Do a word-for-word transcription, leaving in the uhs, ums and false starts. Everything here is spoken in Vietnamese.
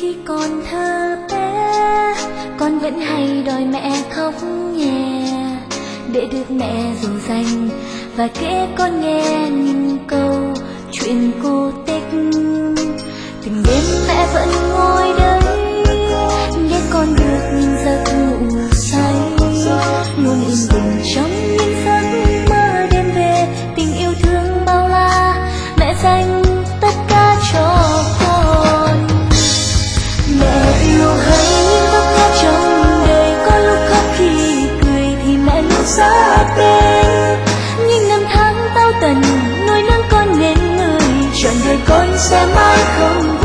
khi còn thơ bé, con vẫn hay đòi mẹ khóc nhè để được mẹ dỗ dành và kể con nghe những câu chuyện cô tích. Từng đêm mẹ vẫn ngồi đây để con được những giấc ngủ say, luôn yên bình trong những giấc mơ đêm về. Tình yêu thương bao la mẹ dành tất cả cho con. Mẹ yêu hay những lúc nhớ trong đời, có lúc khóc khi cười thì mẹ luôn sát bên. những năm tháng tao tần nuôi nấng con nên người, trọn đời con sẽ mãi không